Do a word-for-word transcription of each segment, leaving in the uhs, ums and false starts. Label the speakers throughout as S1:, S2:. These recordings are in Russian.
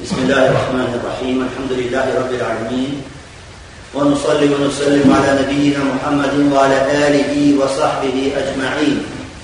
S1: بسم الله الرحمن الرحيم الحمد لله رب العالمين ونصلي ونسلم على نبينا محمد وعلى آله وصحبه أجمعين.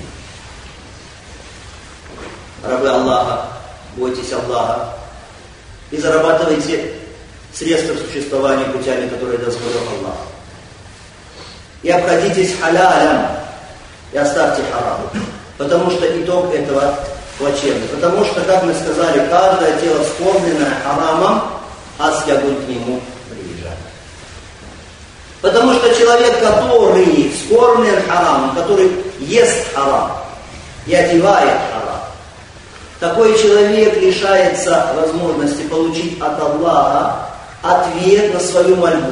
S1: Рабы Аллаха, бойтесь Аллаха и зарабатывайте средства к существованию путями, которые дозволил Аллах. И обходитесь халялем и оставьте харам, потому что итог этого плачевный. Потому что, как мы сказали, каждое тело, вскормленное харамом, адский огонь к нему приезжает. Потому что человек, который вскормлен харамом, который ест харам и одевает харам, такой человек лишается возможности получить от Аллаха ответ на свою мольбу.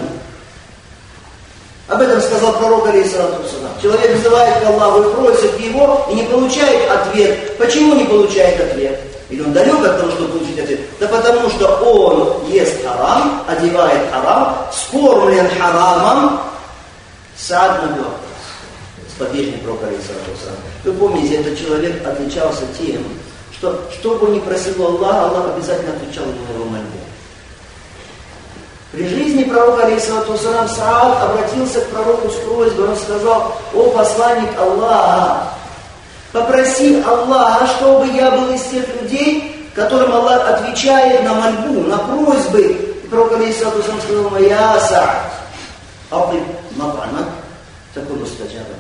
S1: Об этом сказал пророк алейхиссалату вассалам. Человек взывает к Аллаху и просит его, и не получает ответ. Почему не получает ответ? Или он далек от того, чтобы получить ответ? Да потому что он ест харам, одевает харам, скормлен харамом. Саад ибн Уакас, сподвижник пророка алейхиссалату вассалам. Вы помните, этот человек отличался тем, что что бы ни просил Аллах, Аллах обязательно отвечал ему на его мольбу. При жизни пророка алейхиссалату вассалам Саад обратился к пророку с просьбой, он сказал: «О посланник Аллаха, попроси Аллаха, чтобы я был из тех людей, которым Аллах отвечает на мольбу, на просьбы». И пророк алейхиссалату вассалам сказал: «Я Саад, аты мат'амак, такой мустаджаба».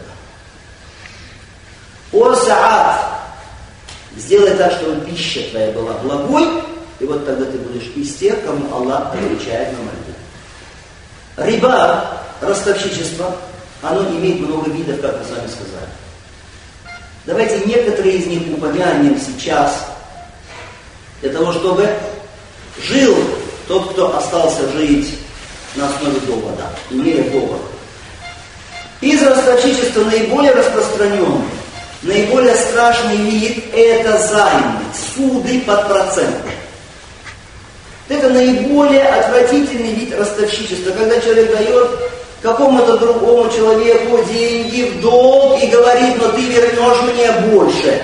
S1: «О Саад, сделай так, чтобы пища твоя была благой, и вот тогда ты будешь из тех, кому Аллах отвечает на мольбу». Риба, ростовщичество, оно имеет много видов, как мы с вами сказали. Давайте некоторые из них упомянем сейчас, для того, чтобы жил тот, кто остался жить на основе довода, имея довод. Из ростовщичества наиболее распространенный, наиболее страшный вид – это займы, суды под проценты. Это наиболее отвратительный вид ростовщичества, когда человек дает какому-то другому человеку деньги в долг и говорит: но ты вернешь мне больше.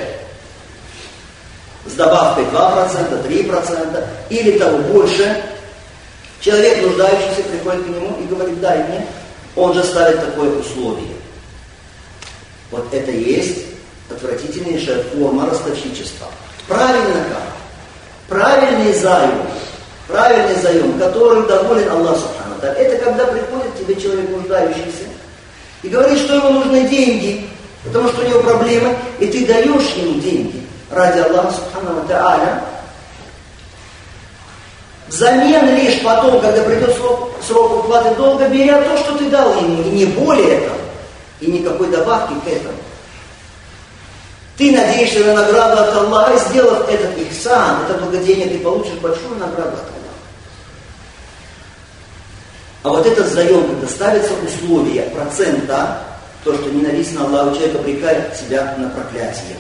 S1: С добавкой два процента, три процента или того больше. Человек, нуждающийся, приходит к нему и говорит: дай мне. Он же ставит такое условие. Вот это и есть отвратительнейшая форма ростовщичества. Правильно как? Правильный заем. Правильный заем, которым доволен Аллах Субхану ва Тааля, это когда приходит к тебе человек нуждающийся и говорит, что ему нужны деньги, потому что у него проблемы, и ты даешь ему деньги ради Аллаха Субхану ва Тааля, взамен лишь потом, когда придет срок, срок уплаты долга, беря то, что ты дал ему, и не более этого, и никакой добавки к этому. Ты надеешься на награду от Аллаха, сделав этот ихсан, это благодеяние, ты получишь большую награду от Аллаха. А вот этот заем, когда ставятся условия процента, то, что ненавистно Аллаху, человек обрекает себя на проклятие.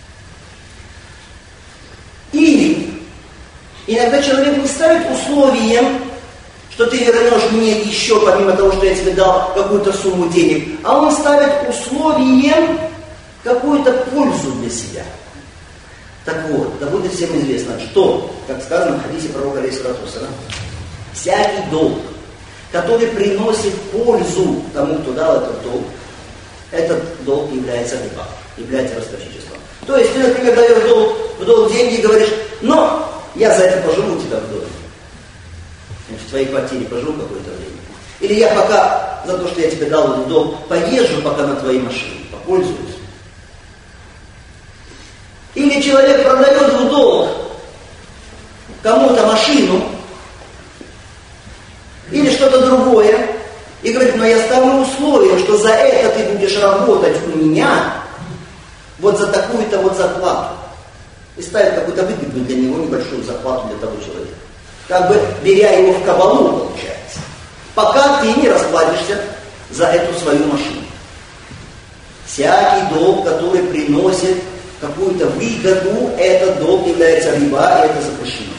S1: Или иногда человек не ставит условием, что ты вернешь мне еще, помимо того, что я тебе дал какую-то сумму денег, а он ставит условием какую-то пользу для себя. Так вот, да будет всем известно, что, как сказано в хадисе пророка алейхиссалату вассалам, всякий долг, который приносит пользу тому, кто дал этот долг, этот долг является риба, является ростовщичеством. То есть ты, например, даешь долг, в долг деньги и говоришь: но я за это поживу у тебя в доме, в твоей квартире поживу какое-то время. Или я пока за то, что я тебе дал этот долг, поезжу пока на твоей машине, попользуюсь. Или человек продает в долг кому-то машину или что-то другое и говорит: но я ставлю условие, что за это ты будешь работать у меня вот за такую-то вот зарплату. И ставит какую-то выгодную для него небольшую зарплату для того человека. Как бы беря его в кабалу, получается. Пока ты не расплатишься за эту свою машину. Всякий долг, который приносит какую-то выгоду, этот долг является риба, и это запрещено.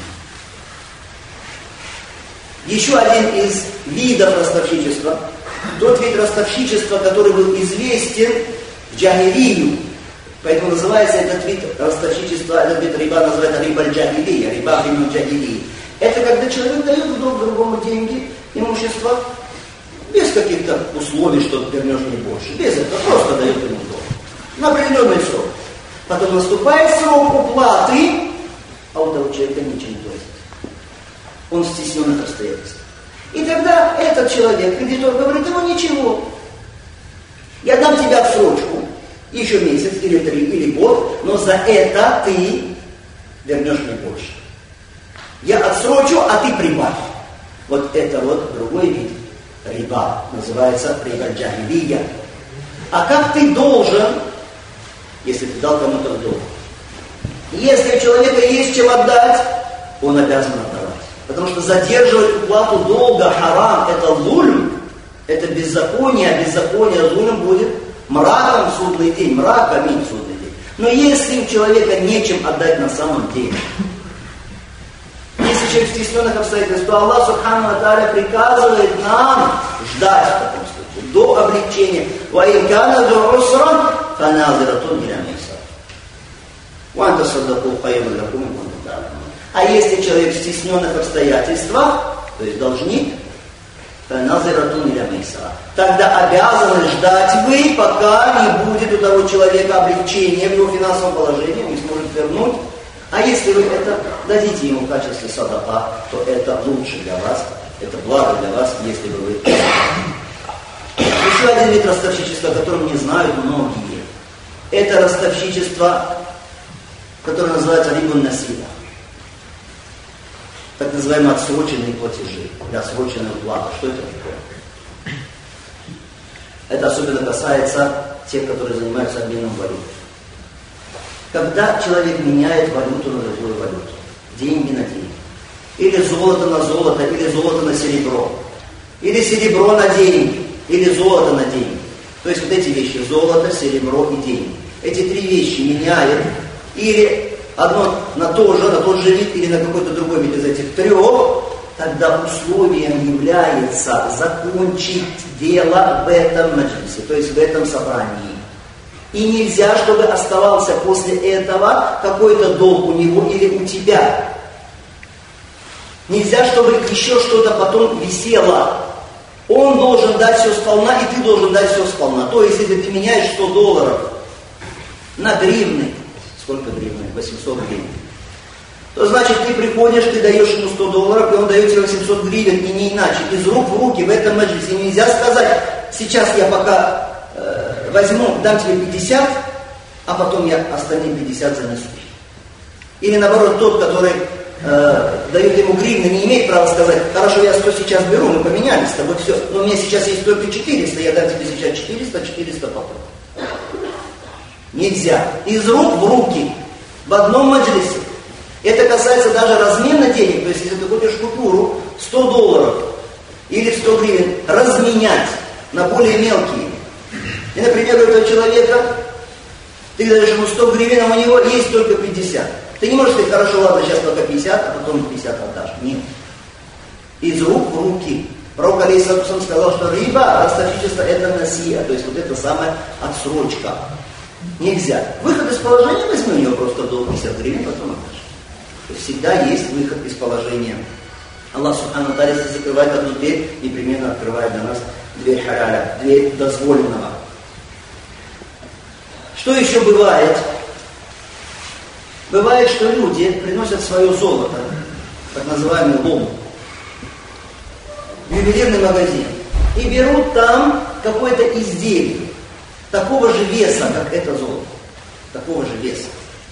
S1: Еще один из видов ростовщичества, тот вид ростовщичества, который был известен в джахилию, Поэтому называется этот вид ростовщичества, этот вид риба называется риба аль-джахилия, риба времен джахилии. Это когда человек дает вдруг другому деньги, имущество, без каких-то условий, что ты вернешь не больше. Без этого, просто дает ему долг. На определенный срок. Потом наступает срок уплаты, а у того человека ничего не платит. Он в стесненных обстоятельствах. И тогда этот человек, кредитор, говорит ему: ничего, я дам тебе отсрочку, еще месяц, или три, или год, но за это ты вернешь мне больше. Я отсрочу, а ты прибавь. Вот это вот другой вид риба, называется риба джахилия. А как ты должен, если ты дал кому-то в долг? Если у человека есть чем отдать, он обязан отдавать. Потому что задерживать уплату долга харам, это зульм, это беззаконие, а беззаконие зульм будет мраком в судный день, мрак, аминь, в судный день. Но если у человека нечем отдать на самом деле, если человек в стесненных обстоятельствах, то Аллах Субхану ва Тааля приказывает нам ждать в таком случае, до облегчения. وَإِنْ كَانَ ذُو عُسْرٍ فَنَاظِرَةٌ إِلَى مَيْسَرٍ وَأَنْ تَصَدَّقُوا خَيْرٌ لَكُمْ إِنْ كُنتُمْ تَعْلَمُونَ. А если человек в стесненных обстоятельствах, то есть должник, فَنَاظِرَةٌ إِلَى مَيْسَرٍ, тогда обязаны ждать вы, пока не будет у того человека облегчения в его финансовом положении, он не сможет вернуть. А если вы это дадите ему в качестве садака, то это лучше для вас, это благо для вас, если бы вы... Еще один вид ростовщичества, о котором не знают многие. Это ростовщичество, которое называется рибун насиля. Так называемые отсроченные платежи, или отсроченная уплата. Что это такое? Это особенно касается тех, которые занимаются обменом валют. Когда человек меняет валюту на другую валюту, деньги на деньги, или золото на золото, или золото на серебро, или серебро на деньги, или золото на деньги. То есть вот эти вещи, золото, серебро и деньги. Эти три вещи меняет или одно на то же, на тот же вид, или на какой-то другой вид из этих трех, тогда условием является закончить дело в этом маджлисе, то есть в этом собрании. И нельзя, чтобы оставался после этого какой-то долг у него или у тебя. Нельзя, чтобы еще что-то потом висело. Он должен дать все сполна, и ты должен дать все сполна. То есть, если ты меняешь сто долларов на гривны, сколько гривны? восемьсот гривен. То значит, ты приходишь, ты даешь ему сто долларов, и он дает тебе восемьсот гривен, и не иначе. Из рук в руки в этом маджлисе. Нельзя сказать: сейчас я пока э, возьму, дам тебе пятьдесят, а потом я остальные пятьдесят занесу. Или наоборот, тот, который э, дает ему гривны, не имеет права сказать: хорошо, я сто сейчас беру, мы поменялись с тобой, все, но у меня сейчас есть только четыреста, я дам тебе сейчас четыреста, четыреста потом. Нельзя. Из рук в руки, в одном маджлисе. Это касается даже размена денег. То есть, если ты купишь купюру сто долларов или сто гривен, разменять на более мелкие. И, например, у этого человека ты даешь ему сто гривен, а у него есть только пятьдесят. Ты не можешь сказать: хорошо, ладно, сейчас только пятьдесят, а потом пятьдесят отдашь. Нет. Из рук в руки. Пророк алейхиссалям сказал, что риба, ростовщичество, это насия, то есть вот это самая отсрочка. Нельзя. Выход из положения, возьми у него просто долг пятьдесят гривен, потом отдашь. То есть всегда есть выход из положения. Аллах Субхану ва Тааля, если закрывает одну дверь, непременно открывает для нас дверь халяля, дверь дозволенного. Что еще бывает? Бывает, что люди приносят свое золото, так называемый лом, в ювелирный магазин и берут там какое-то изделие такого же веса, как это золото, такого же веса.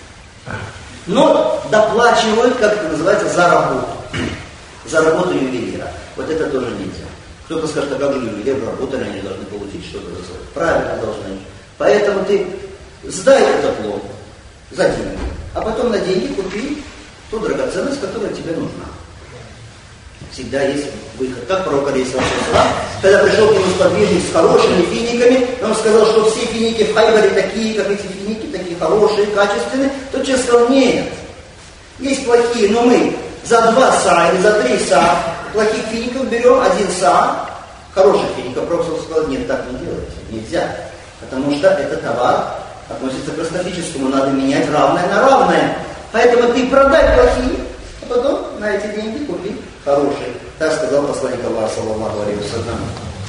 S1: Но доплачивают, как это называется, за работу. За работу ювелира. Вот это тоже нельзя. Кто-то скажет: а как же ювелир работали, они должны получить что-то за золото. Правильно, должны. Поэтому ты сдай этот лом за деньги, а потом на деньги купи ту драгоценность, которая тебе нужна. Всегда есть выход. Как пророк алейхиссалям, когда пришел к нему сподвижник с хорошими финиками, он сказал, что все финики в Хайбаре такие, как эти финики, такие хорошие, качественные. Тот человек сказал: нет, есть плохие, но мы за два са или за три са плохих фиников берем один са хороших фиников. Пророк сказал: нет, так не делайте, нельзя, потому что это товар относится к ростовщическому, надо менять равное на равное. Поэтому ты продай плохие, потом на эти деньги купи хороший. Так сказал посланник Аллаха, саллаллаху алейхи ва саллям.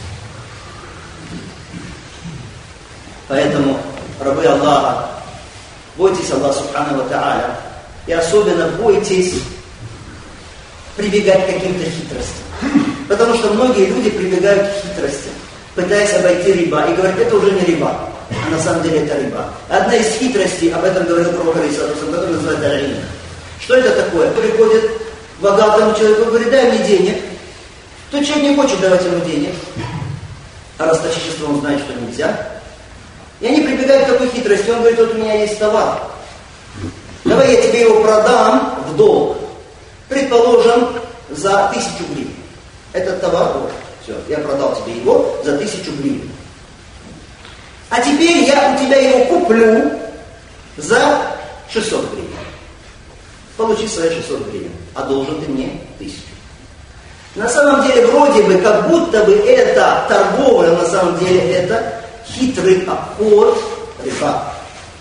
S1: Поэтому, рабы Аллаха, бойтесь Аллаха субхану ва тааля и особенно бойтесь прибегать к каким-то хитростям. Потому что многие люди прибегают к хитростям, пытаясь обойти риба, и говорят, это уже не риба, а на самом деле это риба. Одна из хитростей, об этом говорил пророк, который называется рина. Что это такое? Приходит к богатому человеку и говорит, дай мне денег. Тот человек не хочет давать ему денег, а ростовщичество он знает, что нельзя. И они прибегают к такой хитрости, он говорит, вот у меня есть товар. Давай я тебе его продам в долг. Предположим, за тысячу гривен. Этот товар, вот, все, я продал тебе его за тысячу гривен. А теперь я у тебя его куплю за шестьсот гривен. Получи свои шестьсот гривен, а должен ты мне тысячу. На самом деле, вроде бы, как будто бы это торговля, на самом деле это хитрый обход риба.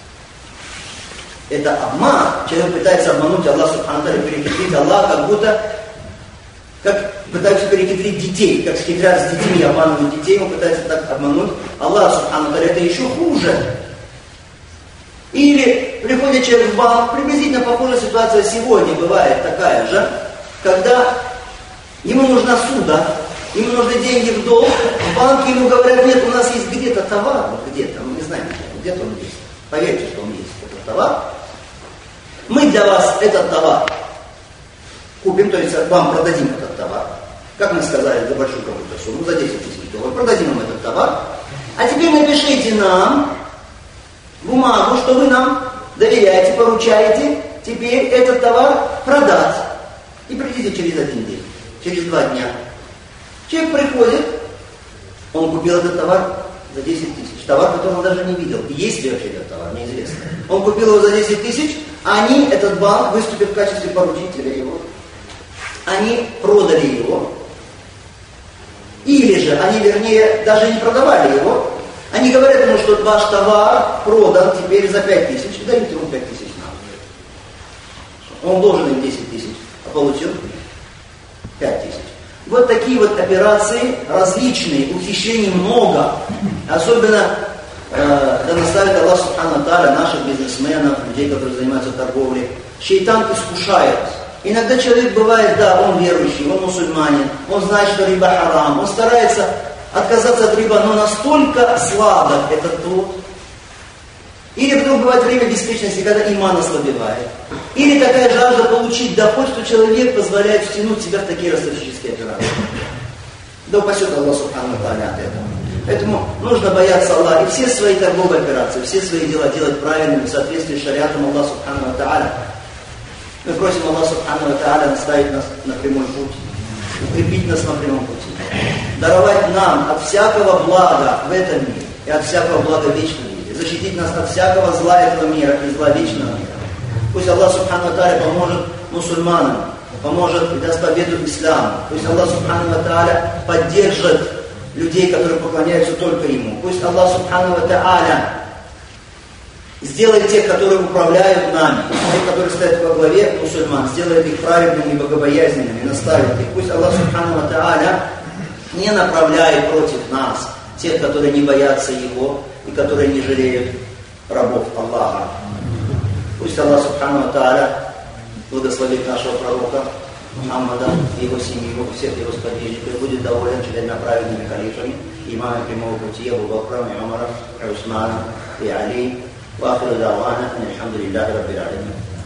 S1: Это обман. Человек пытается обмануть Аллаха субхану ва тааля, перехитрить Аллаха, как будто как пытаются перехитрить детей, как хитрят с детьми, обманывают детей, он пытается так обмануть Аллаха субхану ва тааля. Это еще хуже. Или приходит человек в банк, приблизительно похожая ситуация сегодня бывает такая же, когда ему нужна суда, ему нужны деньги в долг, в банке ему говорят, нет, у нас есть где-то товар, вот где-то, мы не знаем, где-то он есть. Поверьте, что он есть, этот товар. Мы для вас этот товар купим, то есть вам продадим этот товар, как мы сказали, за большую какую-то сумму, за десять тысяч долларов, продадим вам этот товар, а теперь напишите нам бумагу, что вы нам доверяете, поручаете теперь этот товар продать. И придите через один день, через два дня. Человек приходит, он купил этот товар за десять тысяч. Товар, который он даже не видел. И есть ли вообще этот товар, неизвестно. Он купил его за десять тысяч, а они, этот банк, выступит в качестве поручителя его. Они продали его. Или же, они, вернее, даже не продавали его. Они говорят ему, что ваш товар продан теперь за пять тысяч, и дают ему пять тысяч на. Он должен им десять тысяч, а получил пять тысяч. Вот такие вот операции различные, ухищрений много. Особенно, э, когда наставит Аллах субхану ва тааля наших бизнесменов, людей, которые занимаются торговлей. Шейтан искушает. Иногда человек бывает, да, он верующий, он мусульманин, он знает, что риба харам, он старается отказаться от риба, но настолько сладок этот труд. Или вдруг бывает время беспечности, когда иман ослабевает. Или такая жажда получить доход, что человек позволяет втянуть себя в такие ростовщические операции. Да упасет Аллах субхану ва тааля от этого. Поэтому нужно бояться Аллаха и все свои торговые операции, все свои дела делать правильными в соответствии с шариатом Аллаха субхану ва тааля. Мы просим Аллаха субхану ва тааля наставить нас на прямой путь, укрепить нас на прямом пути. Даровать нам от всякого блага в этом мире и от всякого блага в вечном мире. Защитить нас от всякого зла этого мира и зла вечного мира. Пусть Аллах субхану ва тааля поможет мусульманам, поможет и даст победу исламу. Пусть Аллах субхану ва тааля поддержит людей, которые поклоняются только Ему. Пусть Аллах субхану ва тааля сделает тех, которые управляют нами, тех, которые стоят во главе мусульман, сделает их праведными и богобоязненными, наставит их. Пусть Аллах субхану ва тааля не направляет против нас тех, которые не боятся Его и которые не жалеют рабов Аллаха. Пусть Аллах субхану ва тааля благословит нашего пророка Мухаммада и его семью, всех его сподвижников, и будет доволен четырьмя праведными халифами, имамами прямого пути, Абу Бакром, и Умаром, и Усманом, и Али. وآخر دعوانا أن الحمد لله رب العالمين.